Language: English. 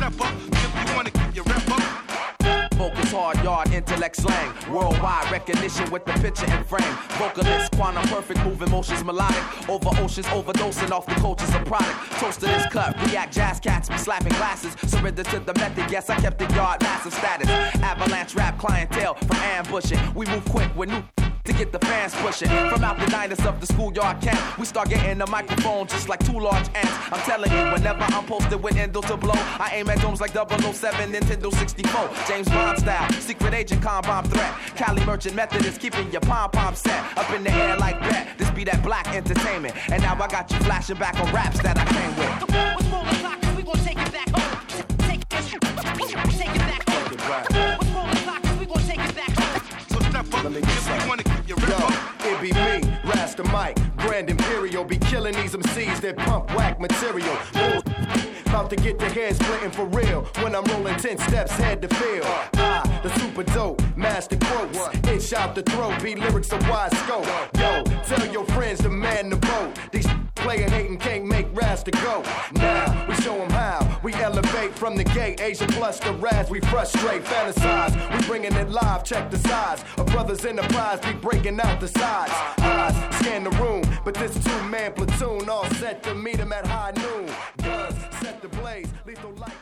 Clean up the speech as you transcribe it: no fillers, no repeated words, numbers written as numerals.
step up. If you wanna keep your rep up. Focus hard, yard, intellect slang. Worldwide recognition with the picture and frame. Vocalist, quantum perfect, moving motions melodic. Over oceans, overdosing off the cultures of product. Toast to this cut, react jazz cats, be slapping glasses. Surrender to the method, yes, I kept the yard massive status. Avalanche rap clientele from ambushing. We move quick with new to get the fans pushing. From out the diners of the schoolyard camp, we start getting the microphone just like two large ants. I'm telling you, whenever I'm posted with endo to blow, I aim at domes like 007, Nintendo 64. James Bond style, secret agent, con bomb threat. Cali merchant method is keeping your pom-pom set up in the air like that. This be that black entertainment. And now I got you flashing back on raps that I came with. What's more o'clock? We gon' take it back home. Take it back home. What's more o'clock? We gon' take it back home. So step up if you wanna keep your rep up. It be me, Rasta Mike, Grand Imperial, be killing these MCs that pump whack material. About to get the head splitting for real when I'm rolling 10 steps head to field. The super dope, master quotes, itch out the throat, beat lyrics a wide scope. Yo, tell your friends to man the boat. These player hating can't make Rasta go. Now, we show them how, we elevate from the gate. Asia plus the Raz, we frustrate, fantasize. We bringing it live, check the size. A brother's enterprise, be breaking out the sides. Eyes, scan the room, but this two-man platoon all set to meet him at high noon. Guns, set the blaze, lethal light.